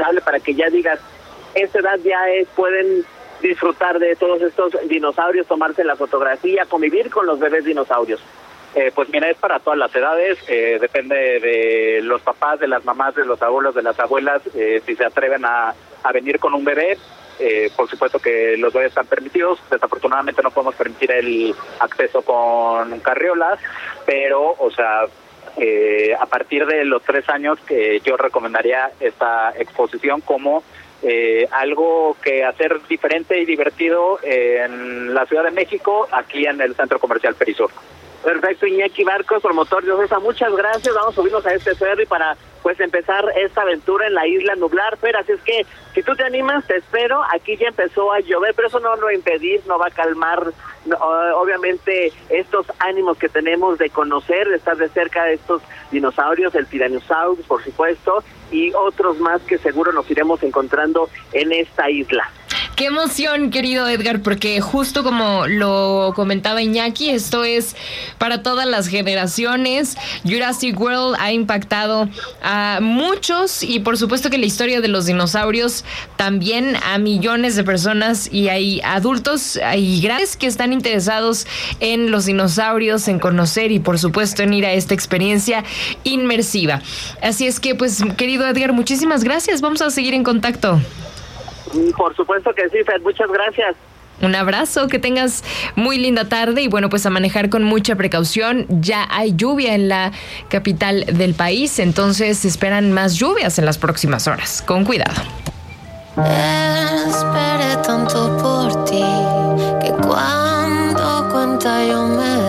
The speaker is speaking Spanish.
recomendable para que ya digas, esta edad ya pueden disfrutar de todos estos dinosaurios, tomarse la fotografía, convivir con los bebés dinosaurios? Pues mira, es para todas las edades, depende de los papás, de las mamás, de los abuelos, de las abuelas, si se atreven a venir con un bebé. Por supuesto que los bebés están permitidos, desafortunadamente no podemos permitir el acceso con carriolas, pero, o sea, a partir de los 3 años que yo recomendaría esta exposición como algo que hacer diferente y divertido en la Ciudad de México, aquí en el Centro Comercial Perisur. Perfecto, Iñaki Marcos, promotor de OCESA, muchas gracias. Vamos a subirnos a este ferry para pues empezar esta aventura en la isla Nublar, Fer, así es que si tú te animas, te espero. Aquí ya empezó a llover, pero eso no lo va a impedir, no va a calmar obviamente estos ánimos que tenemos de conocer, de estar de cerca de estos dinosaurios, el Tyrannosaurus, por supuesto, y otros más que seguro nos iremos encontrando en esta isla. Qué emoción, querido Edgar, porque justo como lo comentaba Iñaki, esto es para todas las generaciones. Jurassic World ha impactado a muchos y por supuesto que la historia de los dinosaurios también a millones de personas, y hay adultos y grandes que están interesados en los dinosaurios, en conocer y por supuesto en ir a esta experiencia inmersiva. Así es que pues, querido Edgar, muchísimas gracias. Vamos a seguir en contacto. Por supuesto que sí, Fer, muchas gracias. Un abrazo, que tengas muy linda tarde y bueno, pues a manejar con mucha precaución. Ya hay lluvia en la capital del país, entonces se esperan más lluvias en las próximas horas. Con cuidado. Esperé tanto por ti que cuando cuenta yo me